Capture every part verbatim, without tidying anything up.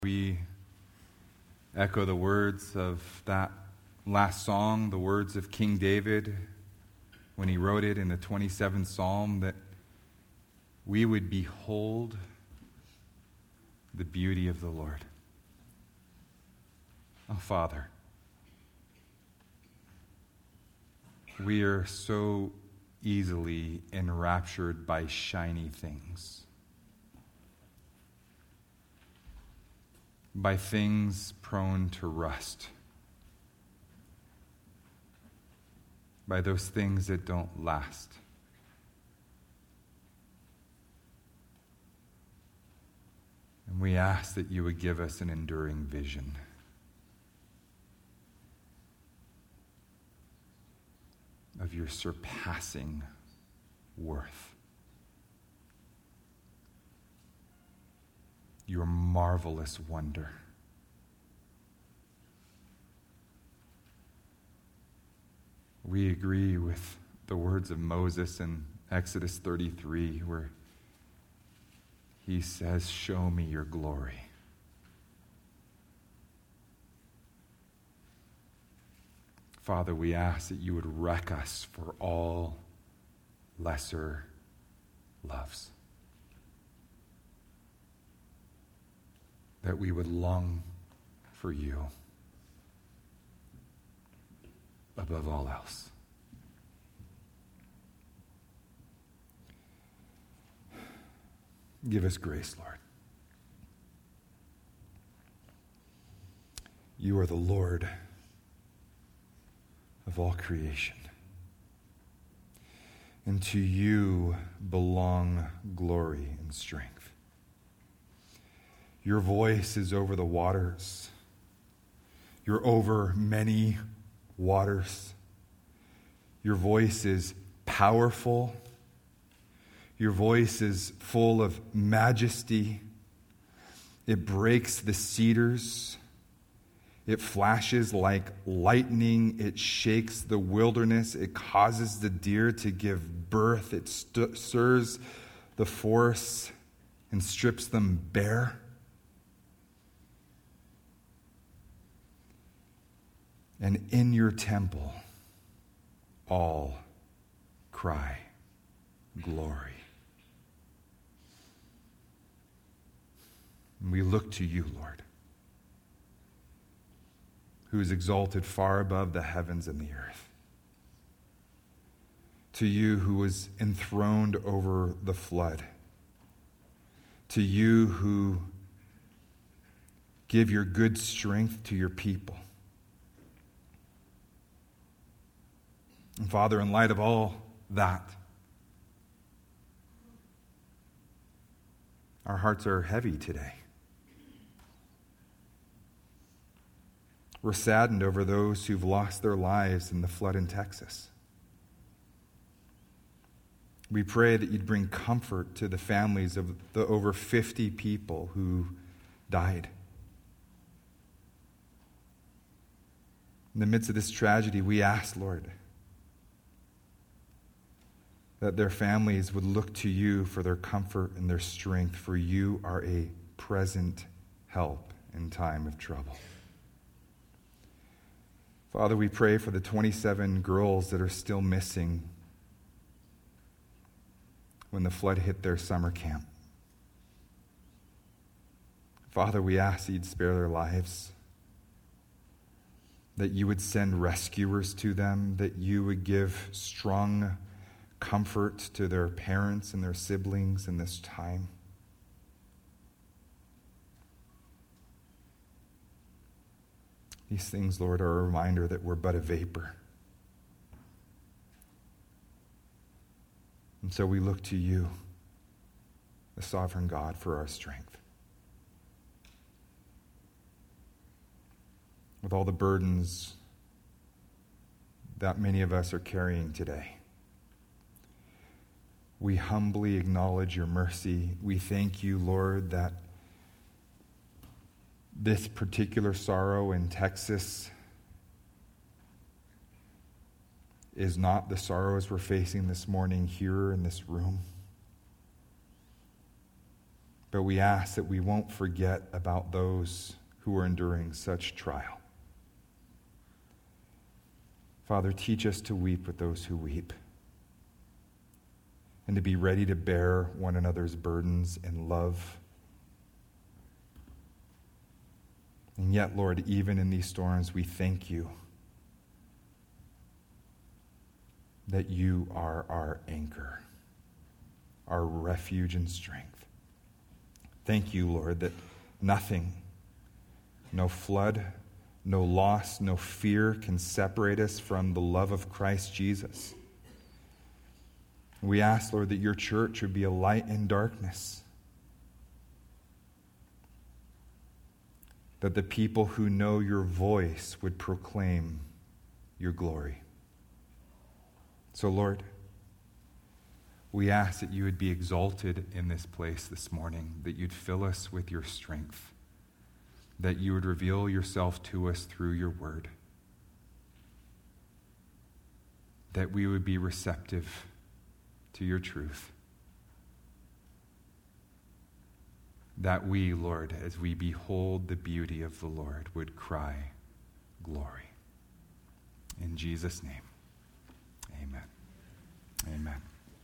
We echo the words of that last song, the words of King David when he wrote it in the twenty-seventh Psalm, that we would behold the beauty of the Lord. Oh, Father, we are so easily enraptured by shiny things, by things prone to rust, by those things that don't last. And we ask that you would give us an enduring vision. Of your surpassing worth. Your marvelous wonder. We agree with the words of Moses in Exodus thirty-three, where he says, "Show me your glory." Father, we ask that you would wreck us for all lesser loves. That we would long for you above all else. Give us grace, Lord. You are the Lord of all creation. And to you belong glory and strength. Your voice is over the waters. You're over many waters. Your voice is powerful. Your voice is full of majesty. It breaks the cedars. It flashes like lightning. It shakes the wilderness. It causes the deer to give birth. It st- stirs the forests and strips them bare. And in your temple, all cry glory. And we look to you, Lord, who is exalted far above the heavens and the earth. To you who was enthroned over the flood. To you who give your good strength to your people. And Father, in light of all that, our hearts are heavy today. We're saddened over those who've lost their lives in the flood in Texas. We pray that you'd bring comfort to the families of the over fifty people who died. In the midst of this tragedy, we ask, Lord, that their families would look to you for their comfort and their strength, for you are a present help in time of trouble. Father, we pray for the twenty-seven girls that are still missing when the flood hit their summer camp. Father, we ask that you'd spare their lives, that you would send rescuers to them, that you would give strong comfort to their parents and their siblings in this time. These things, Lord, are a reminder that we're but a vapor. And so we look to you, the sovereign God, for our strength. With all the burdens that many of us are carrying today, we humbly acknowledge your mercy. We thank you, Lord, that this particular sorrow in Texas is not the sorrows we're facing this morning here in this room. but we ask that we won't forget about those who are enduring such trial. Father, teach us to weep with those who weep, and to be ready to bear one another's burdens in love. And yet, Lord, even in these storms, we thank you that you are our anchor, our refuge and strength. Thank you, Lord, that nothing, no flood, no loss, no fear can separate us from the love of Christ Jesus. We ask, Lord, that your church would be a light in darkness, that the people who know your voice would proclaim your glory. So, Lord, we ask that you would be exalted in this place this morning, that you'd fill us with your strength, that you would reveal yourself to us through your word, that we would be receptive to your truth, that we, Lord, as we behold the beauty of the Lord, would cry, glory. In Jesus' name, amen. Amen.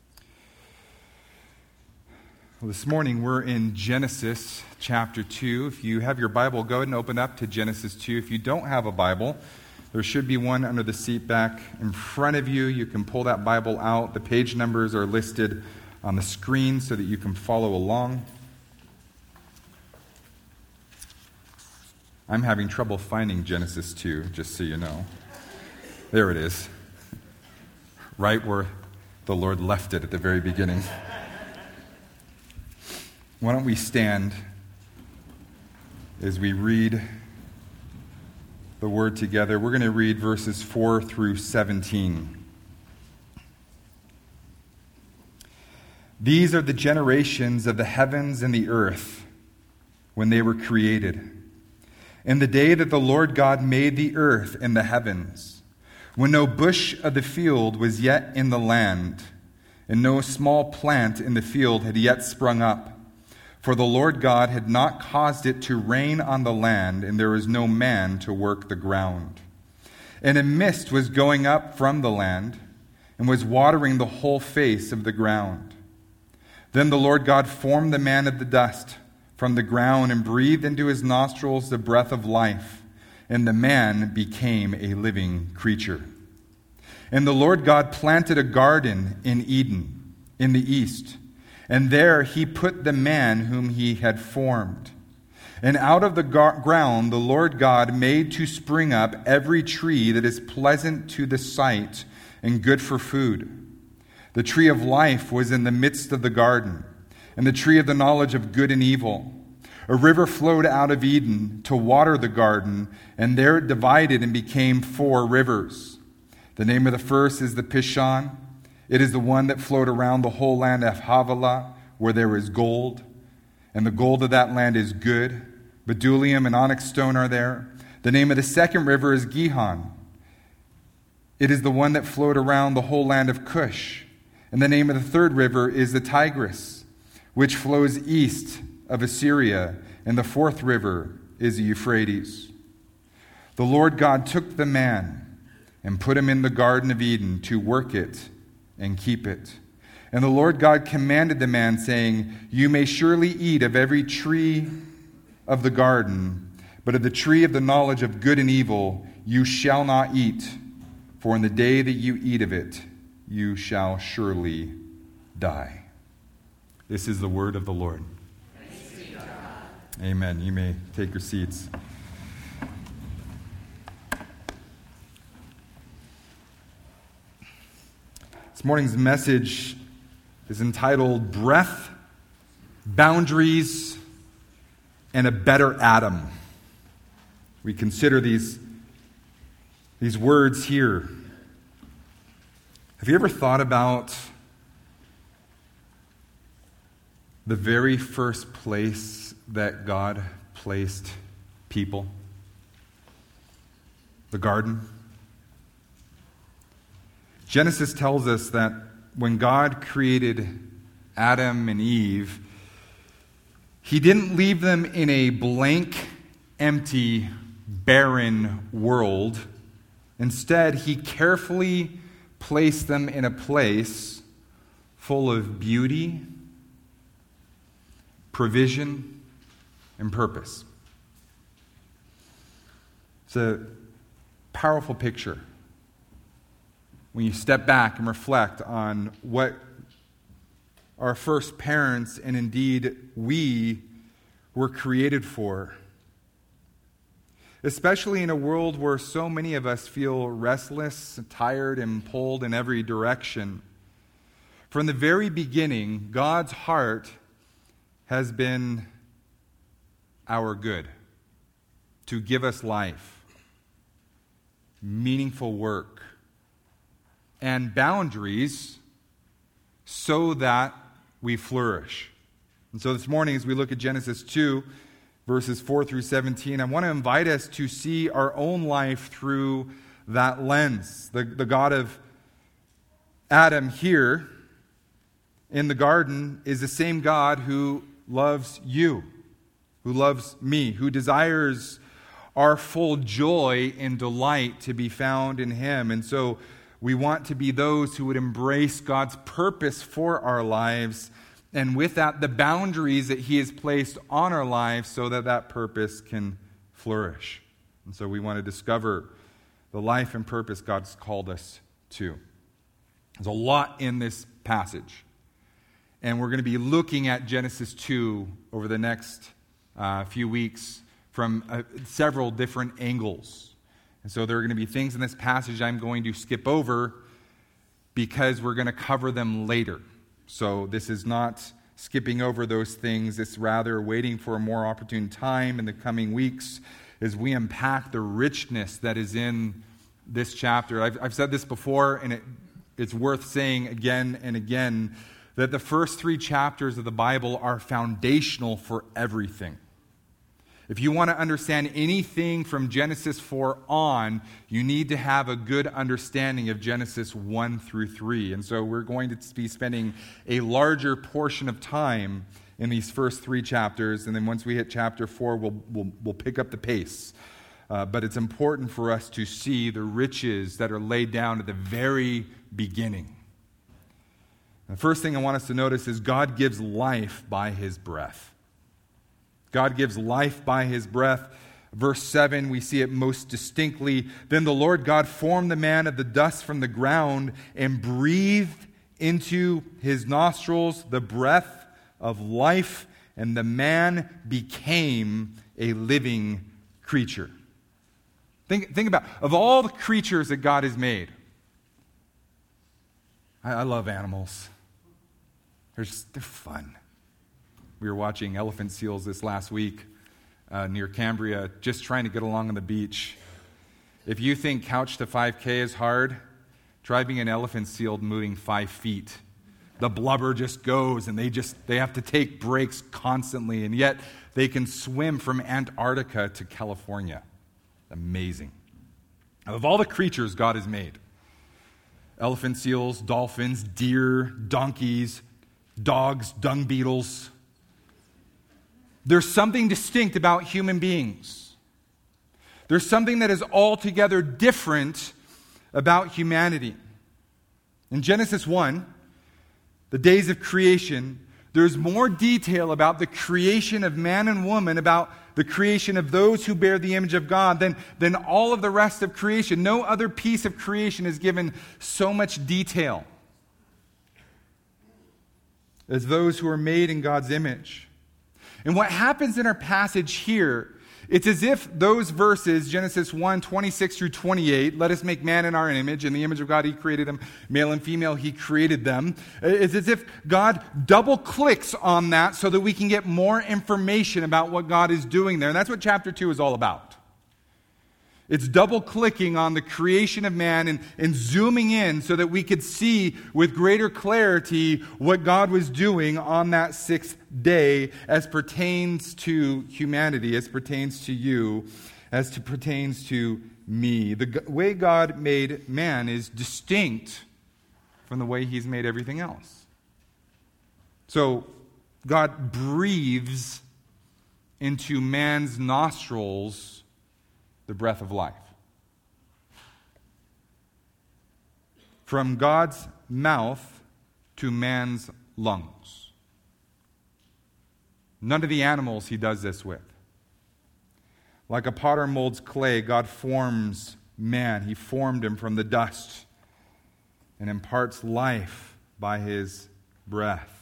Well, this morning we're in Genesis chapter two. If you have your Bible, go ahead and open up to Genesis two. If you don't have a Bible, there should be one under the seat back in front of you. You can pull that Bible out. The page numbers are listed on the screen so that you can follow along. I'm having trouble finding Genesis two, just so you know. There it is. Right where the Lord left it at the very beginning. Why don't we stand as we read the word together. We're going to read verses four through seventeen. These are the generations of the heavens and the earth when they were created. In the day that the Lord God made the earth and the heavens, when no bush of the field was yet in the land, and no small plant in the field had yet sprung up, for the Lord God had not caused it to rain on the land, and there was no man to work the ground. And a mist was going up from the land, and was watering the whole face of the ground. Then the Lord God formed the man of the dust from the ground, and breathed into his nostrils the breath of life, and the man became a living creature. And the Lord God planted a garden in Eden, in the east, and there he put the man whom he had formed. And out of the gar- ground the Lord God made to spring up every tree that is pleasant to the sight and good for food. The tree of life was in the midst of the garden, and the tree of the knowledge of good and evil. A river flowed out of Eden to water the garden, and there it divided and became four rivers. The name of the first is the Pishon. It is the one that flowed around the whole land of Havilah, where there is gold. And the gold of that land is good. Bdellium and onyx stone are there. The name of the second river is Gihon. It is the one that flowed around the whole land of Cush. And the name of the third river is the Tigris, which flows east of Assyria. And the fourth river is the Euphrates. The Lord God took the man and put him in the Garden of Eden to work it and keep it. And the Lord God commanded the man, saying, You may surely eat of every tree of the garden, but of the tree of the knowledge of good and evil you shall not eat, for in the day that you eat of it, you shall surely die. This is the word of the Lord. Thanks be to God. Amen. You may take your seats. This morning's message is entitled Breath, Boundaries, and a Better Adam. We consider these, these words here. Have you ever thought about the very first place that God placed people? The garden. Genesis tells us that when God created Adam and Eve, He didn't leave them in a blank, empty, barren world. Instead, he carefully placed them in a place full of beauty, provision, and purpose. It's a powerful picture when you step back and reflect on what our first parents, and indeed we, were created for. Especially in a world where so many of us feel restless, tired, and pulled in every direction. From the very beginning, God's heart has been our good, to give us life, meaningful work, and boundaries so that we flourish. And so this morning, as we look at Genesis two, verses four through seventeen, I want to invite us to see our own life through that lens. The, the God of Adam here in the garden is the same God who loves you, who loves me, who desires our full joy and delight to be found in Him. And so we want to be those who would embrace God's purpose for our lives, and with that, the boundaries that He has placed on our lives so that that purpose can flourish. And so we want to discover the life and purpose God's called us to. There's a lot in this passage. And we're going to be looking at Genesis two over the next uh, few weeks from uh, several different angles. And so there are going to be things in this passage I'm going to skip over because we're going to cover them later. So this is not skipping over those things. It's rather waiting for a more opportune time in the coming weeks as we unpack the richness that is in this chapter. I've, I've said this before, and it, it's worth saying again and again, that the first three chapters of the Bible are foundational for everything. If you want to understand anything from Genesis four on, you need to have a good understanding of Genesis one through three. And so we're going to be spending a larger portion of time in these first three chapters. And then once we hit chapter four, we'll, we'll, we'll pick up the pace. Uh, but it's important for us to see the riches that are laid down at the very beginning. The first thing I want us to notice is God gives life by His breath. God gives life by His breath. Verse seven, we see it most distinctly. Then the Lord God formed the man of the dust from the ground and breathed into his nostrils the breath of life, and the man became a living creature. Think, think about, of all the creatures that God has made, I, I love animals. They're just, they're fun. We were watching elephant seals this last week uh, near Cambria, just trying to get along on the beach. If you think couch to five K is hard, try being an elephant seal moving five feet. The blubber just goes, and they just they have to take breaks constantly, and yet they can swim from Antarctica to California. Amazing. Of all the creatures God has made, elephant seals, dolphins, deer, donkeys, dogs, dung beetles, there's something distinct about human beings. There's something that is altogether different about humanity. In Genesis one, the days of creation, there's more detail about the creation of man and woman, about the creation of those who bear the image of God, than, than all of the rest of creation. No other piece of creation is given so much detail as those who are made in God's image. And what happens in our passage here, it's as if those verses, Genesis one, twenty-six through twenty-eight, let us make man in our image, in the image of God He created them, male and female He created them. It's as if God double clicks on that so that we can get more information about what God is doing there. And that's what chapter two is all about. It's double clicking on the creation of man and, and zooming in so that we could see with greater clarity what God was doing on that sixth day as pertains to humanity, as pertains to you, as to pertains to me. The g- way God made man is distinct from the way He's made everything else. So God breathes into man's nostrils the breath of life. From God's mouth to man's lungs. None of the animals he does this with. Like a potter molds clay, God forms man. He formed him from the dust and imparts life by his breath.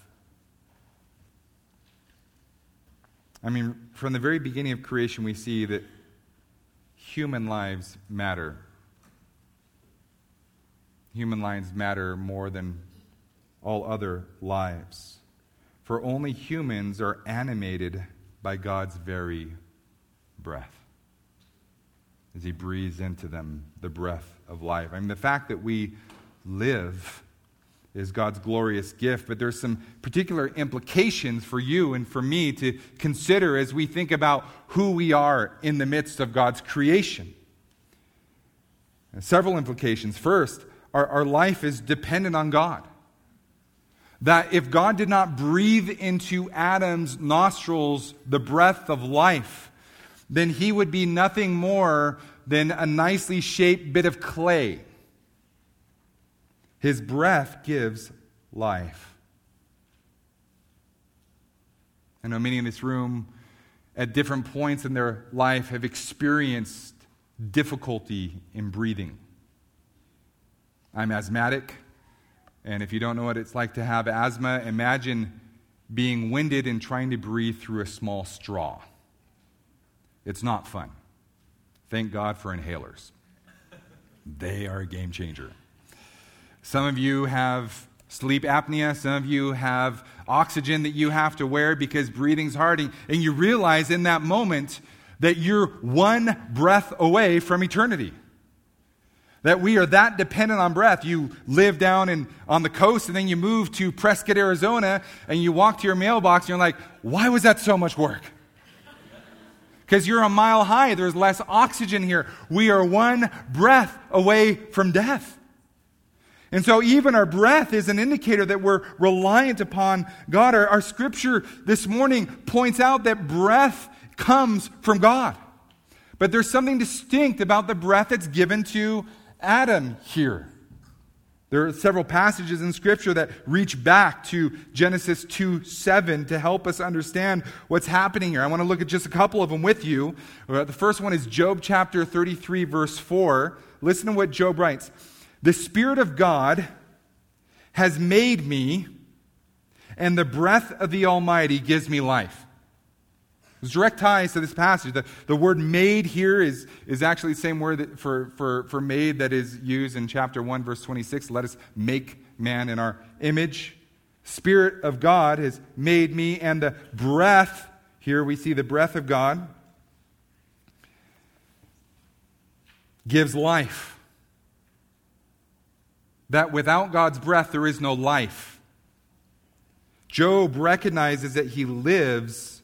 I mean, from the very beginning of creation, we see that human lives matter. Human lives matter more than all other lives. For only humans are animated by God's very breath, as he breathes into them the breath of life. I mean, the fact that we live is God's glorious gift, but there's some particular implications for you and for me to consider as we think about who we are in the midst of God's creation. And several implications. First, our, our life is dependent on God. That if God did not breathe into Adam's nostrils the breath of life, then he would be nothing more than a nicely shaped bit of clay. His breath gives life. I know many in this room at different points in their life have experienced difficulty in breathing. I'm asthmatic, and if you don't know what it's like to have asthma, imagine being winded and trying to breathe through a small straw. It's not fun. Thank God for inhalers. They are a game changer. Some of you have sleep apnea. Some of you have oxygen that you have to wear because breathing's hard. And you realize in that moment that you're one breath away from eternity. That we are that dependent on breath. You live down in, on the coast and then you move to Prescott, Arizona, and you walk to your mailbox and you're like, why was that so much work? Because you're a mile high. There's less oxygen here. We are one breath away from death. And so even our breath is an indicator that we're reliant upon God. Our, our scripture this morning points out that breath comes from God. But there's something distinct about the breath that's given to Adam here. There are several passages in Scripture that reach back to Genesis two seven to help us understand what's happening here. I want to look at just a couple of them with you. The first one is Job chapter thirty-three, verse four. Listen to what Job writes. The Spirit of God has made me, and the breath of the Almighty gives me life. There's direct ties to this passage. The, the word made here is, is actually the same word that for, for, for made that is used in chapter one, verse twenty-six. Let us make man in our image. Spirit of God has made me, and the breath, here we see the breath of God, gives life. That without God's breath, there is no life. Job recognizes that he lives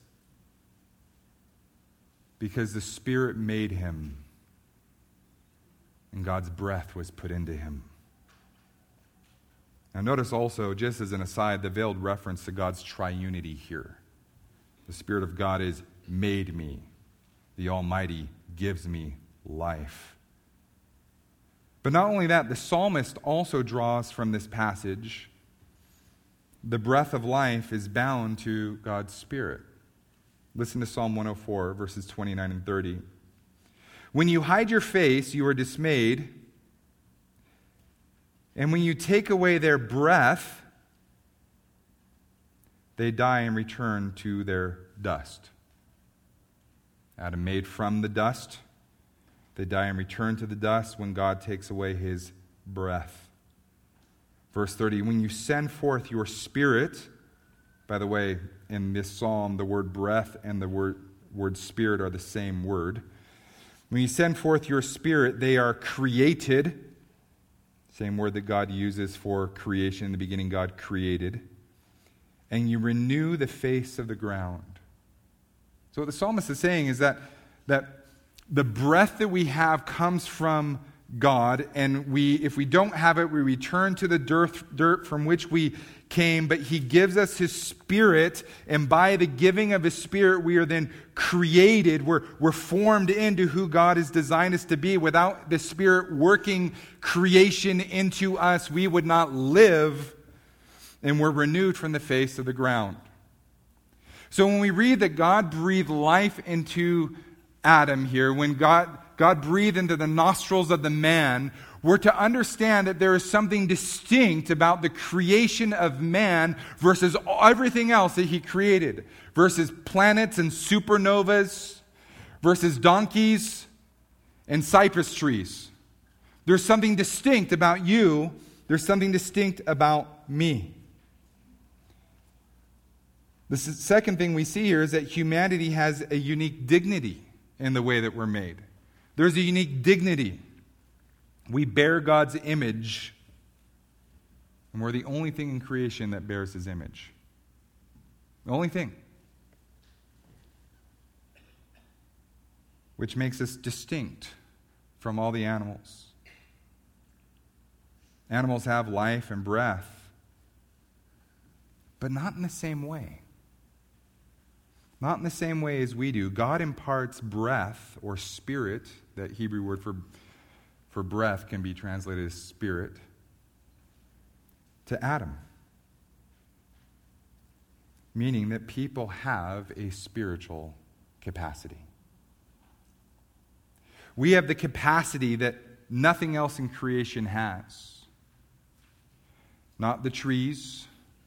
because the Spirit made him, and God's breath was put into him. Now notice also, just as an aside, the veiled reference to God's triunity here. The Spirit of God is made me. The Almighty gives me life. But not only that, the psalmist also draws from this passage the breath of life is bound to God's Spirit. Listen to Psalm one oh four, verses twenty-nine and thirty. When you hide your face, you are dismayed, and when you take away their breath, they die and return to their dust. Adam made from the dust. They die and return to the dust when God takes away his breath. Verse thirty, when you send forth your Spirit, by the way, in this psalm, the word breath and the word, word spirit are the same word. When you send forth your Spirit, they are created. Same word that God uses for creation. In the beginning, God created. And you renew the face of the ground. So what the psalmist is saying is that, that the breath that we have comes from God, and we, if we don't have it, we return to the dirt, dirt from which we came, but he gives us his Spirit, and by the giving of his Spirit, we are then created, we're, we're formed into who God has designed us to be. Without the Spirit working creation into us, we would not live, and we're renewed from the face of the ground. So when we read that God breathed life into Adam here, when God God breathed into the nostrils of the man, we're to understand that there is something distinct about the creation of man versus everything else that he created, versus planets and supernovas, versus donkeys and cypress trees. There's something distinct about you. There's something distinct about me. The second thing we see here is that humanity has a unique dignity in the way that we're made. There's a unique dignity. We bear God's image, and we're the only thing in creation that bears his image. The only thing. Which makes us distinct from all the animals. Animals have life and breath, but not in the same way. Not in the same way as we do. God imparts breath or spirit. That Hebrew word for, for breath can be translated as spirit, to Adam. Meaning that people have a spiritual capacity. We have the capacity that nothing else in creation has. Not the trees,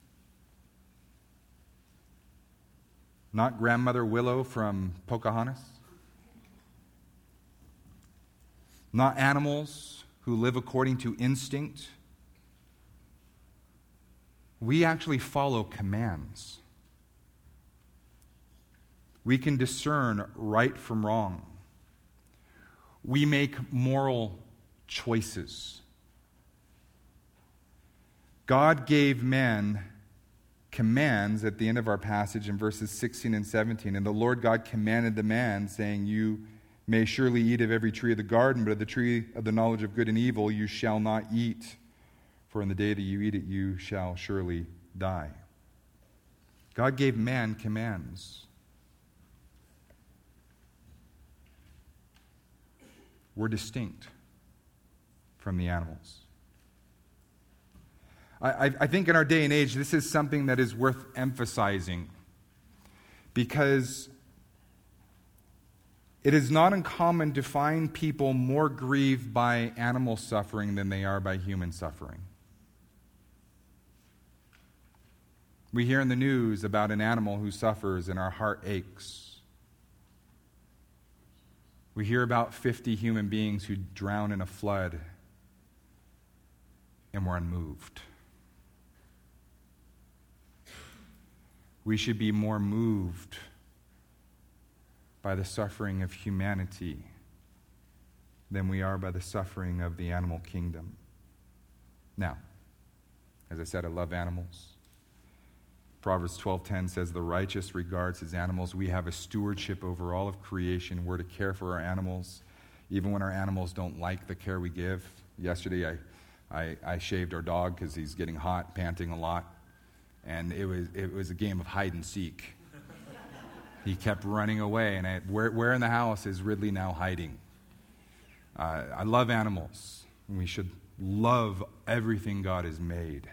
not Grandmother Willow from Pocahontas, not animals who live according to instinct. We actually follow commands. We can discern right from wrong. We make moral choices. God gave man commands at the end of our passage in verses sixteen and seventeen. And the Lord God commanded the man, saying, you may surely eat of every tree of the garden, but of the tree of the knowledge of good and evil you shall not eat, for in the day that you eat it you shall surely die. God gave man commands. We're distinct from the animals. I, I think in our day and age, this is something that is worth emphasizing, because it is not uncommon to find people more grieved by animal suffering than they are by human suffering. We hear in the news about an animal who suffers and our heart aches. We hear about fifty human beings who drown in a flood and we're unmoved. We should be more moved by the suffering of humanity than we are by the suffering of the animal kingdom. Now, as I said, I love animals. Proverbs twelve ten says, the righteous regards his animals. We have a stewardship over all of creation. We're to care for our animals, even when our animals don't like the care we give. Yesterday, I, I, I shaved our dog because he's getting hot, panting a lot. And it was, it was a game of hide and seek. He kept running away, and I, where, where in the house is Ridley now hiding? Uh, I love animals. We should love everything God has made.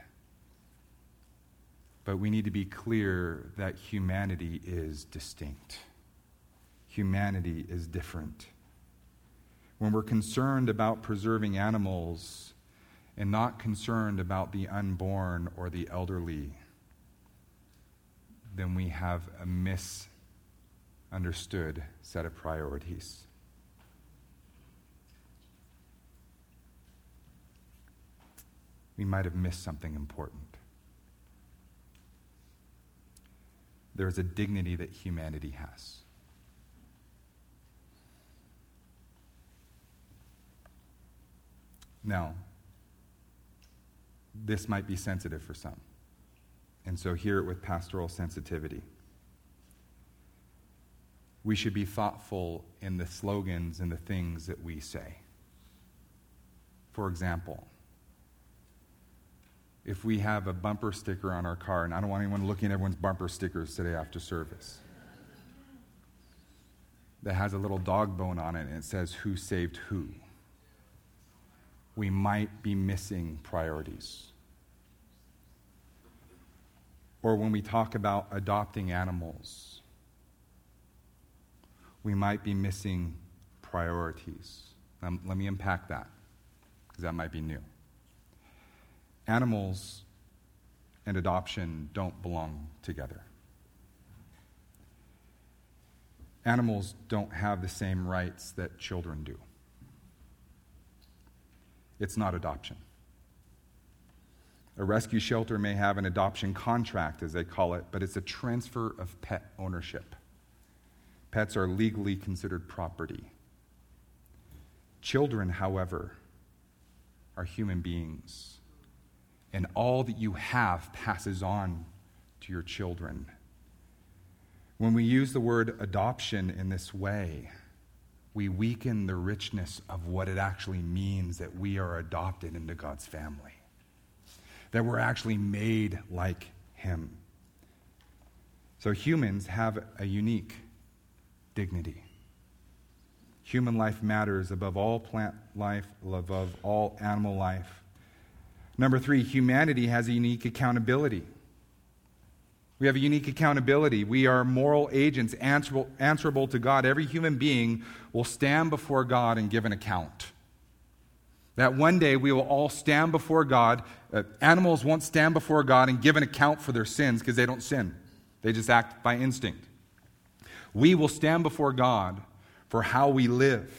But we need to be clear that humanity is distinct. Humanity is different. When we're concerned about preserving animals and not concerned about the unborn or the elderly, then we have a misunderstood set of priorities. We might have missed something important. There is a dignity that humanity has. Now, this might be sensitive for some. And so hear it with pastoral sensitivity. We should be thoughtful in the slogans and the things that we say. for example, if we have a bumper sticker on our car, and I don't want anyone looking at everyone's bumper stickers today after service, that has a little dog bone on it and it says, "Who saved who?" We might be missing priorities. Or when we talk about adopting animals, we might be missing priorities. Um, let me unpack that, because that might be new. Animals and adoption don't belong together. Animals don't have the same rights that children do. It's not adoption. A rescue shelter may have an adoption contract, as they call it, but it's a transfer of pet ownership. Pets are legally considered property. Children, however, are human beings, and all that you have passes on to your children. When we use the word adoption in this way, we weaken the richness of what it actually means that we are adopted into God's family, that we're actually made like Him. So humans have a unique dignity. Human life matters above all plant life, above all animal life. Number three, humanity has a unique accountability. We have a unique accountability. We are moral agents answerable, answerable to God. Every human being will stand before God and give an account. That one day we will all stand before God. Uh, animals won't stand before God and give an account for their sins because they don't sin. They just act by instinct. We will stand before God for how we live.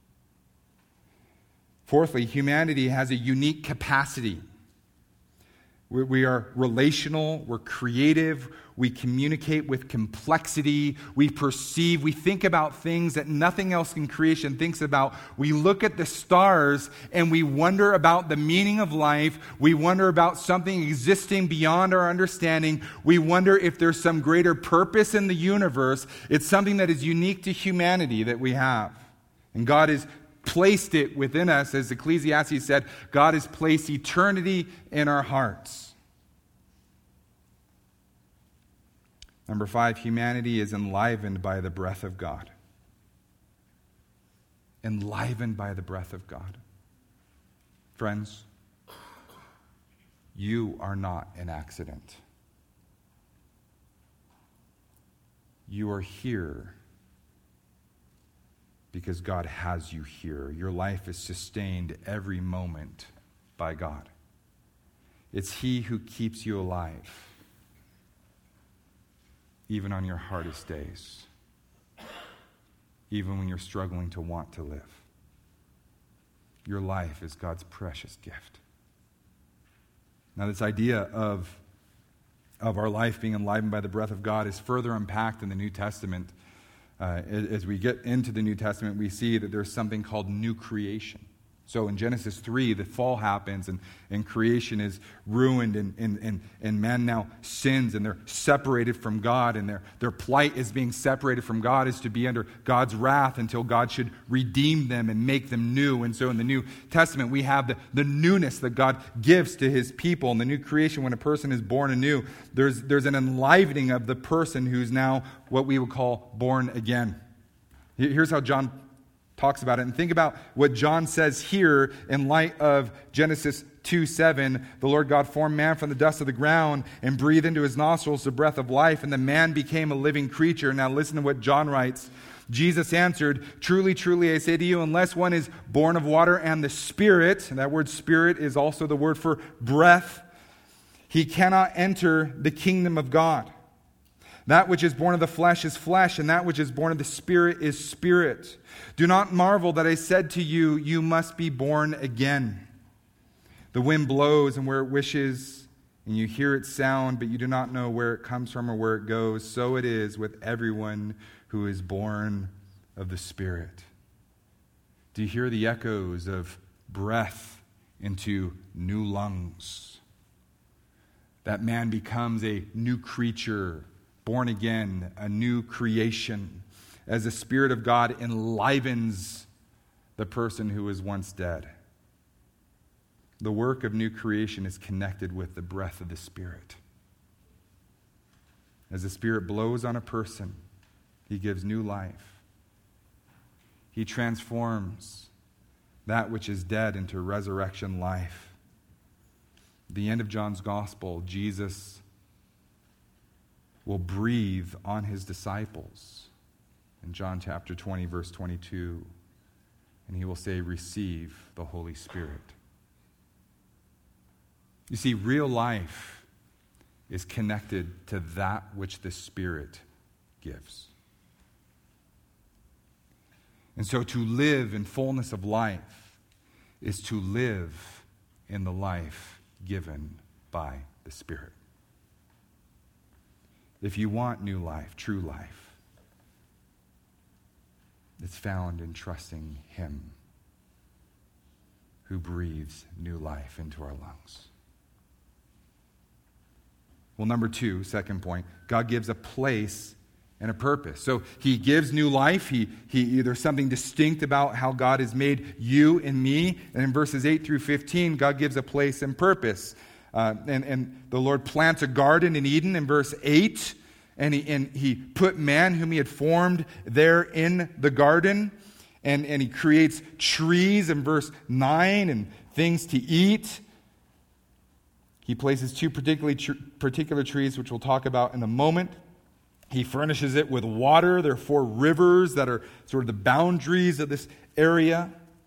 Fourthly, humanity has a unique capacity. We are relational, we're creative, we communicate with complexity, we perceive, we think about things that nothing else in creation thinks about. We look at the stars and we wonder about the meaning of life. We wonder about something existing beyond our understanding. We wonder if there's some greater purpose in the universe. It's something that is unique to humanity that we have. And God has placed it within us, as Ecclesiastes said, God has placed eternity in our hearts. Number five, humanity is enlivened by the breath of God. Enlivened by the breath of God. Friends, you are not an accident. You are here because God has you here. Your life is sustained every moment by God. It's He who keeps you alive, even on your hardest days, even when you're struggling to want to live. Your life is God's precious gift. Now, this idea of, of our life being enlivened by the breath of God is further unpacked in the New Testament. Uh, as we get into the New Testament, we see that there's something called new creation. So in Genesis three, the fall happens and, and creation is ruined and, and, and, and man now sins and they're separated from God, and their, their plight is being separated from God is to be under God's wrath until God should redeem them and make them new. And so in the New Testament, we have the, the newness that God gives to His people. In the new creation, when a person is born anew, there's, there's an enlivening of the person who's now what we would call born again. Here's how John talks about it. And think about what John says here in light of Genesis two seven. The Lord God formed man from the dust of the ground and breathed into his nostrils the breath of life, and the man became a living creature. Now listen to what John writes. Jesus answered, "Truly, truly, I say to you, unless one is born of water and the Spirit," and that word Spirit is also the word for breath, "he cannot enter the kingdom of God. That which is born of the flesh is flesh, and that which is born of the Spirit is spirit. Do not marvel that I said to you, you must be born again. The wind blows and where it wishes, and you hear its sound, but you do not know where it comes from or where it goes. So it is with everyone who is born of the Spirit." Do you hear the echoes of breath into new lungs? That man becomes a new creature, born again, a new creation, as the Spirit of God enlivens the person who was once dead. the work of new creation is connected with the breath of the Spirit. As the Spirit blows on a person, he gives new life. He transforms that which is dead into resurrection life. At the end of John's gospel, Jesus will breathe on his disciples in John chapter twenty, verse twenty-two, and he will say, "Receive the Holy Spirit." You see, real life is connected to that which the Spirit gives. And so to live in fullness of life is to live in the life given by the Spirit. If you want new life, true life, it's found in trusting him who breathes new life into our lungs. Well, number two, second point, God gives a place and a purpose. So he gives new life. He, he, there's something distinct about how God has made you and me. And in verses eight through fifteen, God gives a place and purpose. Uh, and, and the Lord plants a garden in Eden in verse eight. And he, and he put man whom he had formed there in the garden. And, and he creates trees in verse nine and things to eat. He places two particularly tr- particular trees, which we'll talk about in a moment. He furnishes it with water. There are four rivers that are sort of the boundaries of this area.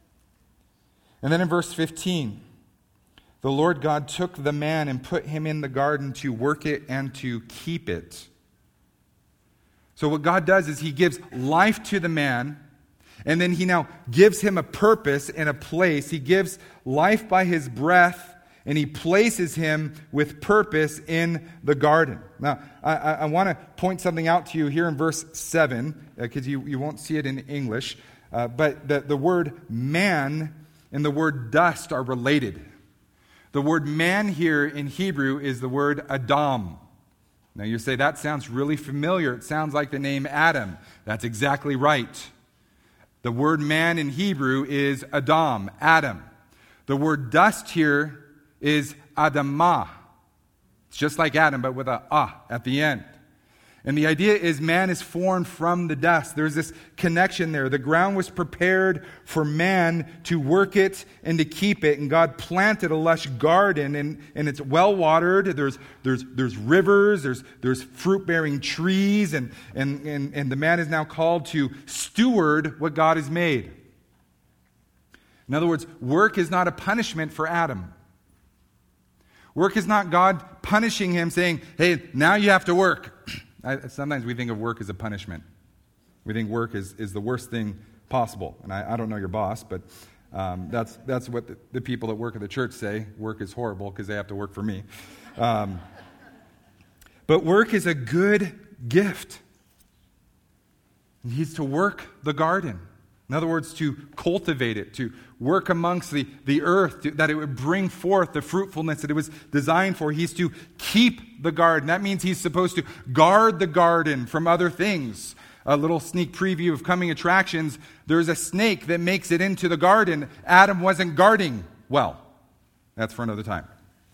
And then in verse fifteen, the Lord God took the man and put him in the garden to work it and to keep it. So what God does is he gives life to the man, and then he now gives him a purpose and a place. He gives life by his breath, and he places him with purpose in the garden. Now, I, I, I want to point something out to you here in verse seven, because uh, you, you won't see it in English. Uh, but the, the word man and the word dust are related. The word man here in Hebrew is the word Adam. Now you say, that sounds really familiar. It sounds like the name Adam. That's exactly right. The word man in Hebrew is Adam, Adam. The word dust here is Adamah. It's just like Adam, but with a ah at the end. And the idea is man is formed from the dust. There's this connection there. The ground was prepared for man to work it and to keep it. And God planted a lush garden, and, and it's well watered. There's there's there's rivers, there's there's fruit-bearing trees, and, and, and, and the man is now called to steward what God has made. In other words, work is not a punishment for Adam. Work is not God punishing him, saying, hey, now you have to work. I, sometimes we think of work as a punishment. We think work is, is the worst thing possible. And I, I don't know your boss, but um, that's that's what the, the people that work at the church say. Work is horrible because they have to work for me. Um, but work is a good gift. He's to work the garden. In other words, to cultivate it, to work amongst the, the earth, to, that it would bring forth the fruitfulness that it was designed for. He's to keep the garden. That means he's supposed to guard the garden from other things. A little sneak preview of coming attractions. There's a snake that makes it into the garden. Adam wasn't guarding well. That's for another time.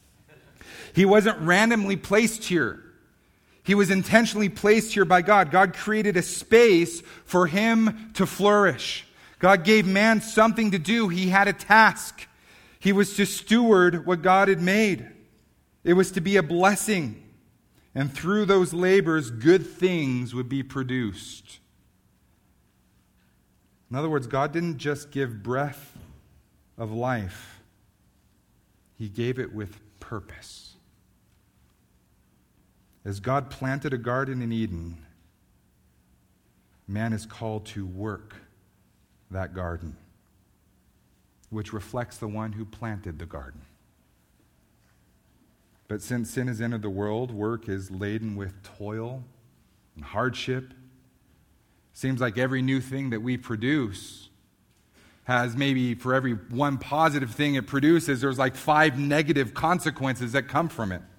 He wasn't randomly placed here. He was intentionally placed here by God. God created a space for him to flourish. God gave man something to do. He had a task. He was to steward what God had made. It was to be a blessing. And through those labors, good things would be produced. In other words, God didn't just give breath of life. He gave it with purpose. As God planted a garden in Eden, man is called to work that garden, which reflects the one who planted the garden. But since sin has entered the world, work is laden with toil and hardship. Seems like every new thing that we produce has maybe, for every one positive thing it produces, there's like five negative consequences that come from it.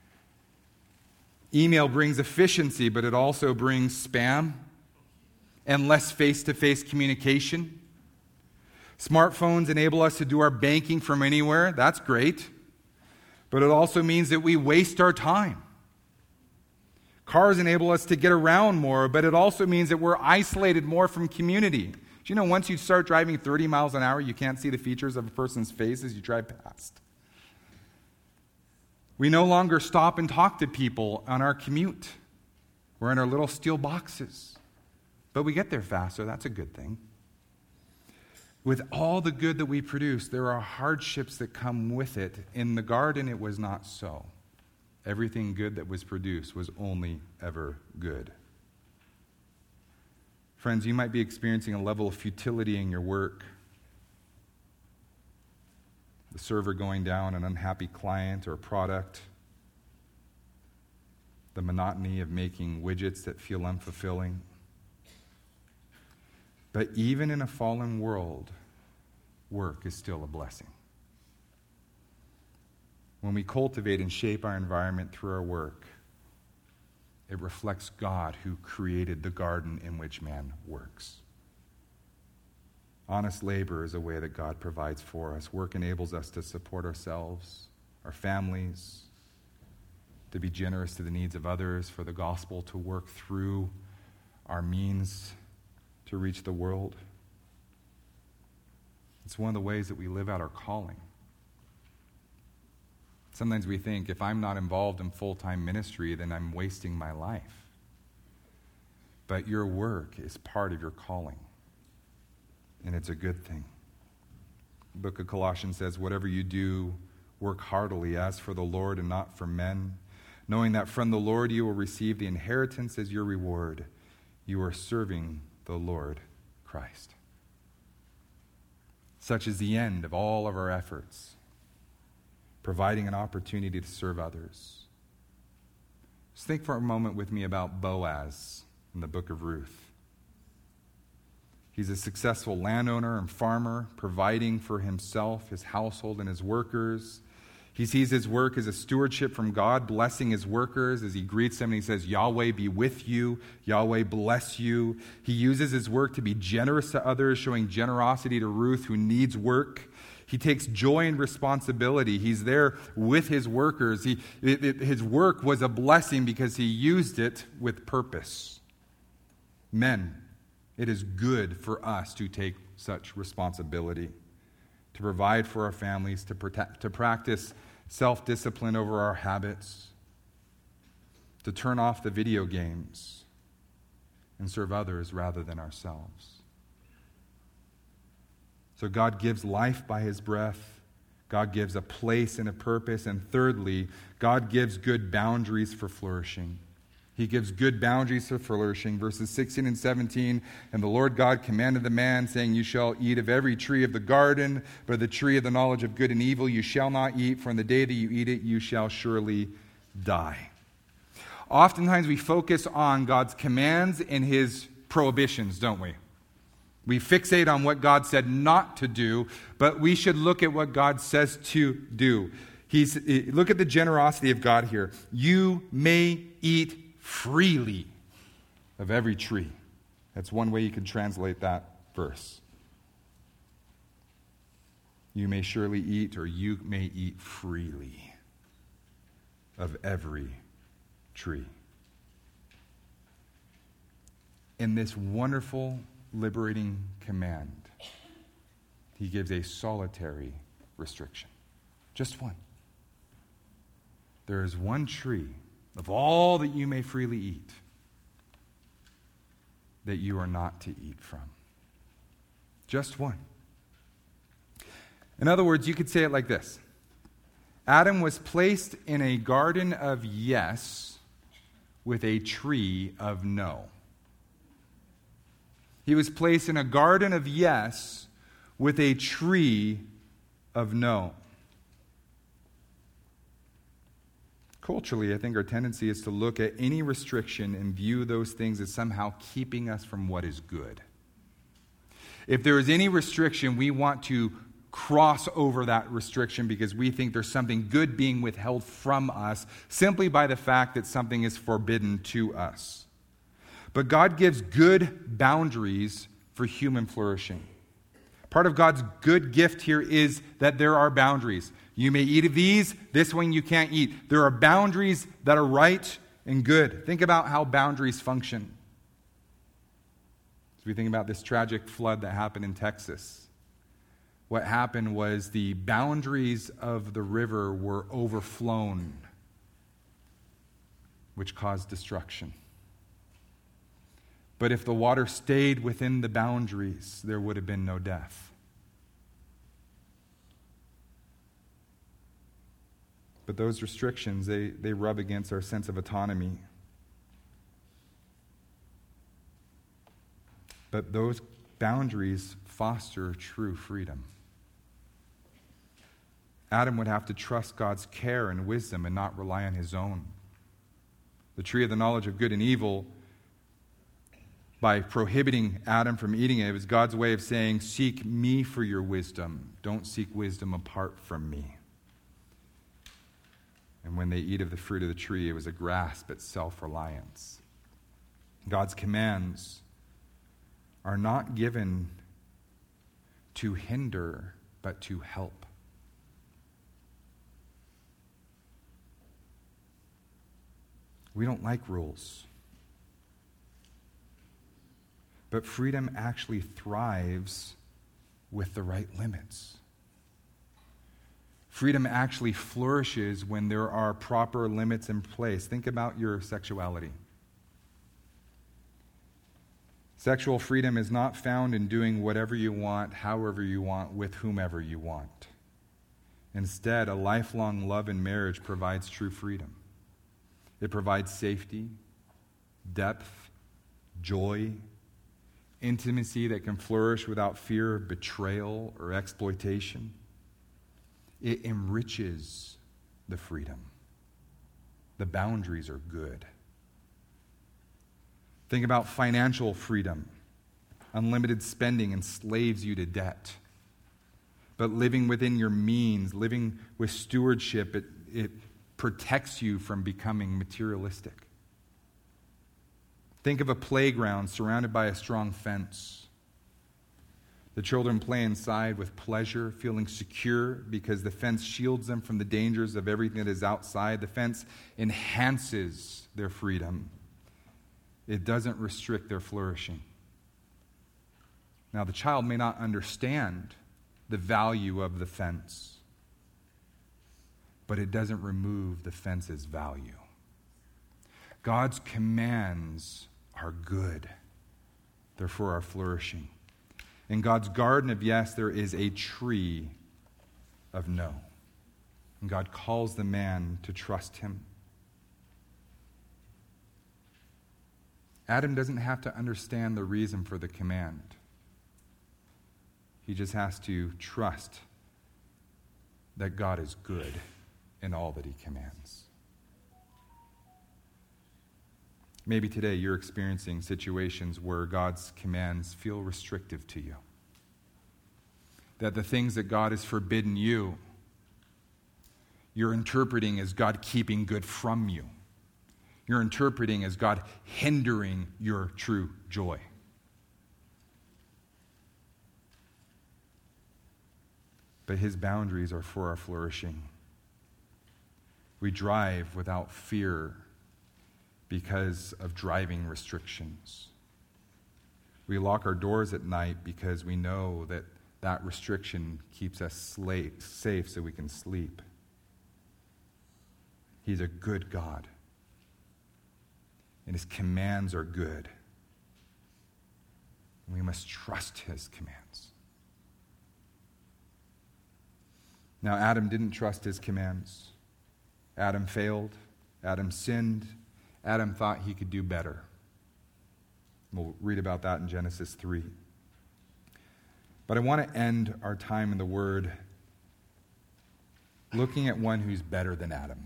Email brings efficiency, but it also brings spam and less face-to-face communication. Smartphones enable us to do our banking from anywhere. That's great. But it also means that we waste our time. Cars enable us to get around more, but it also means that we're isolated more from community. Do you know once you start driving thirty miles an hour, you can't see the features of a person's face as you drive past? We no longer stop and talk to people on our commute. We're in our little steel boxes. But we get there faster. That's a good thing. With all the good that we produce, there are hardships that come with it. In the garden, it was not so. Everything good that was produced was only ever good. Friends, you might be experiencing a level of futility in your work. The server going down, an unhappy client or product. The monotony of making widgets that feel unfulfilling. But even in a fallen world, work is still a blessing. When we cultivate and shape our environment through our work, it reflects God who created the garden in which man works. Honest labor is a way that God provides for us. Work enables us to support ourselves, our families, to be generous to the needs of others, for the gospel to work through our means to reach the world. It's one of the ways that we live out our calling. Sometimes we think, if I'm not involved in full-time ministry, then I'm wasting my life. But your work is part of your calling, and it's a good thing. The book of Colossians says, whatever you do, work heartily as for the Lord and not for men, knowing that from the Lord you will receive the inheritance as your reward. You are serving the Lord Christ. Such is the end of all of our efforts, providing an opportunity to serve others. Just think for a moment with me about Boaz in the book of Ruth. He's a successful landowner and farmer, providing for himself, his household, and his workers. He sees his work as a stewardship from God, blessing his workers as he greets them and he says, Yahweh be with you, Yahweh bless you. He uses his work to be generous to others, showing generosity to Ruth who needs work. He takes joy and responsibility. He's there with his workers. He, it, it, his work was a blessing because he used it with purpose. Men, it is good for us to take such responsibility, to provide for our families, to protect, to practice self-discipline over our habits, to turn off the video games and serve others rather than ourselves. So God gives life by his breath. God gives a place and a purpose. And thirdly, God gives good boundaries for flourishing. He gives good boundaries for flourishing. Verses sixteen and seventeen, and the Lord God commanded the man, saying, you shall eat of every tree of the garden, but of the tree of the knowledge of good and evil you shall not eat, for in the day that you eat it you shall surely die. Oftentimes we focus on God's commands and his prohibitions, don't we? We fixate on what God said not to do, but we should look at what God says to do. He's, look at the generosity of God here. You may eat freely of every tree. That's one way you can translate that verse. You may surely eat, or you may eat freely of every tree. In this wonderful, liberating command, he gives a solitary restriction. Just one. There is one tree of all that you may freely eat that you are not to eat from. Just one. In other words, you could say it like this. Adam was placed in a garden of yes with a tree of no. He was placed in a garden of yes with a tree of no. Culturally, I think our tendency is to look at any restriction and view those things as somehow keeping us from what is good. If there is any restriction, we want to cross over that restriction because we think there's something good being withheld from us simply by the fact that something is forbidden to us. But God gives good boundaries for human flourishing. Part of God's good gift here is that there are boundaries. You may eat of these, this one you can't eat. There are boundaries that are right and good. Think about how boundaries function. As we think about this tragic flood that happened in Texas, what happened was the boundaries of the river were overflown, which caused destruction. But if the water stayed within the boundaries, there would have been no death. But those restrictions, they, they rub against our sense of autonomy. But those boundaries foster true freedom. Adam would have to trust God's care and wisdom and not rely on his own. The tree of the knowledge of good and evil, by prohibiting Adam from eating it, it was God's way of saying, seek me for your wisdom. Don't seek wisdom apart from me. And when they eat of the fruit of the tree, it was a grasp at self-reliance. God's commands are not given to hinder, but to help. We don't like rules. But freedom actually thrives with the right limits. Freedom actually flourishes when there are proper limits in place. Think about your sexuality. Sexual freedom is not found in doing whatever you want, however you want, with whomever you want. Instead, a lifelong love and marriage provides true freedom. It provides safety, depth, joy, intimacy that can flourish without fear of betrayal or exploitation. It enriches the freedom. The boundaries are good. Think about financial freedom. Unlimited spending enslaves you to debt. But living within your means, living with stewardship, it, it protects you from becoming materialistic. Think of a playground surrounded by a strong fence. The children play inside with pleasure, feeling secure because the fence shields them from the dangers of everything that is outside. The fence enhances their freedom. It doesn't restrict their flourishing. Now, the child may not understand the value of the fence, but it doesn't remove the fence's value. God's commands are good. They're for our flourishing. In God's garden of yes, there is a tree of no. And God calls the man to trust him. Adam doesn't have to understand the reason for the command. He just has to trust that God is good in all that he commands. Maybe today you're experiencing situations where God's commands feel restrictive to you. That the things that God has forbidden you, you're interpreting as God keeping good from you. You're interpreting as God hindering your true joy. But his boundaries are for our flourishing. We drive without fear because of driving restrictions. We lock our doors at night because we know that that restriction keeps us slave, safe so we can sleep. He's a good God. And his commands are good. We must trust his commands. Now, Adam didn't trust his commands. Adam failed. Adam sinned. Adam thought he could do better. We'll read about that in Genesis three. But I want to end our time in the Word looking at one who's better than Adam.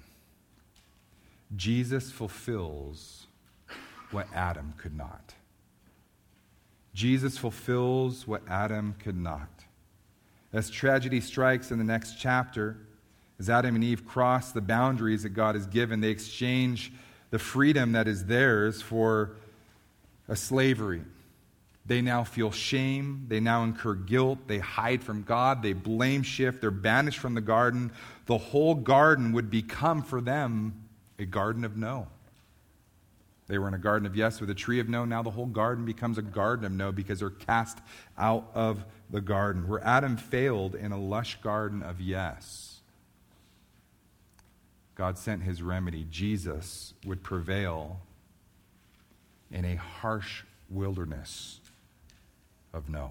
Jesus fulfills what Adam could not. Jesus fulfills what Adam could not. As tragedy strikes in the next chapter, as Adam and Eve cross the boundaries that God has given, they exchange the freedom that is theirs for a slavery. They now feel shame. They now incur guilt. They hide from God. They blame shift. They're banished from the garden. The whole garden would become for them a garden of no. They were in a garden of yes with a tree of no. Now the whole garden becomes a garden of no because they're cast out of the garden. Where Adam failed in a lush garden of yes, God sent his remedy. Jesus would prevail in a harsh wilderness of no.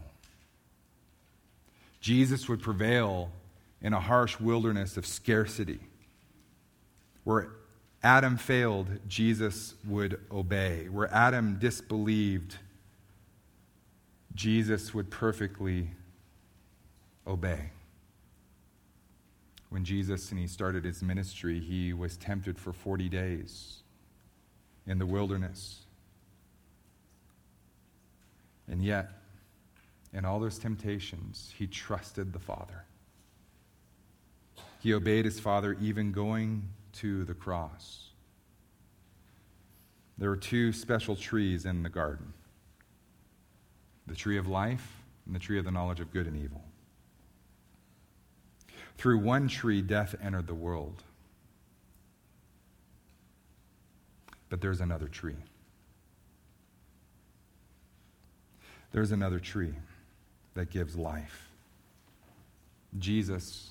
Jesus would prevail in a harsh wilderness of scarcity. Where Adam failed, Jesus would obey. Where Adam disbelieved, Jesus would perfectly obey. When Jesus and he started his ministry, he was tempted for forty days in the wilderness. And yet, in all those temptations, he trusted the Father. He obeyed his Father, even going to the cross. There were two special trees in the garden: the tree of life and the tree of the knowledge of good and evil. Through one tree, death entered the world. But there's another tree. There's another tree that gives life. Jesus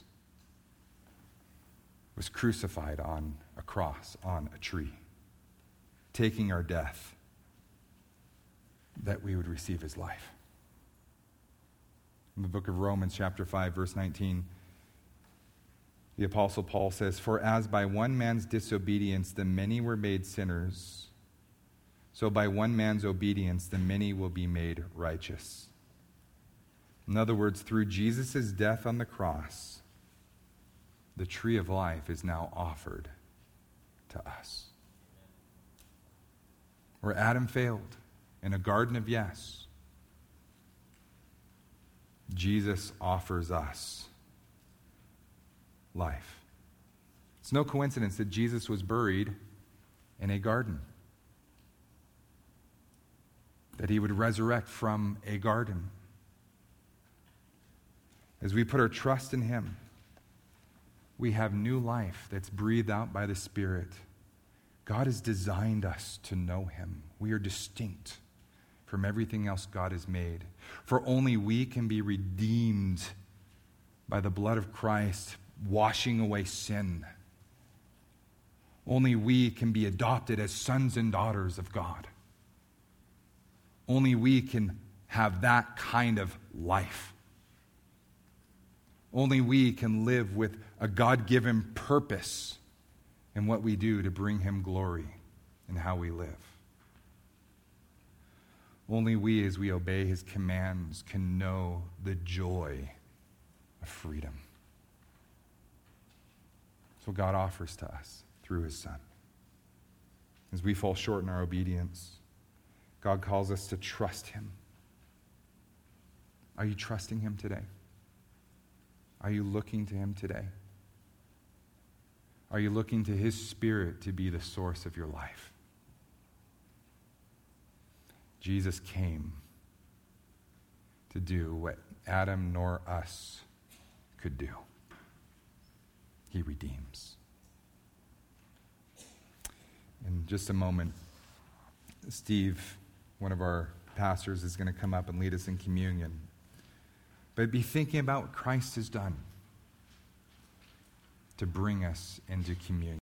was crucified on a cross, on a tree, taking our death that we would receive his life. In the book of Romans, chapter five, verse nineteen, the Apostle Paul says, "For as by one man's disobedience the many were made sinners, so by one man's obedience the many will be made righteous." In other words, through Jesus' death on the cross, the tree of life is now offered to us. Where Adam failed in a garden of yes, Jesus offers us life. It's no coincidence that Jesus was buried in a garden, that he would resurrect from a garden. As we put our trust in him, we have new life that's breathed out by the Spirit. God has designed us to know him. We are distinct from everything else God has made. For only we can be redeemed by the blood of Christ, washing away sin. Only we can be adopted as sons and daughters of God. Only we can have that kind of life. Only we can live with a God-given purpose in what we do to bring him glory in how we live. Only we, as we obey his commands, can know the joy of freedom. That's what God offers to us through his Son. As we fall short in our obedience, God calls us to trust him. Are you trusting him today? Are you looking to him today? Are you looking to his Spirit to be the source of your life? Jesus came to do what Adam nor us could do. He redeems. In just a moment, Steve, one of our pastors, is going to come up and lead us in communion. But be thinking about what Christ has done to bring us into communion.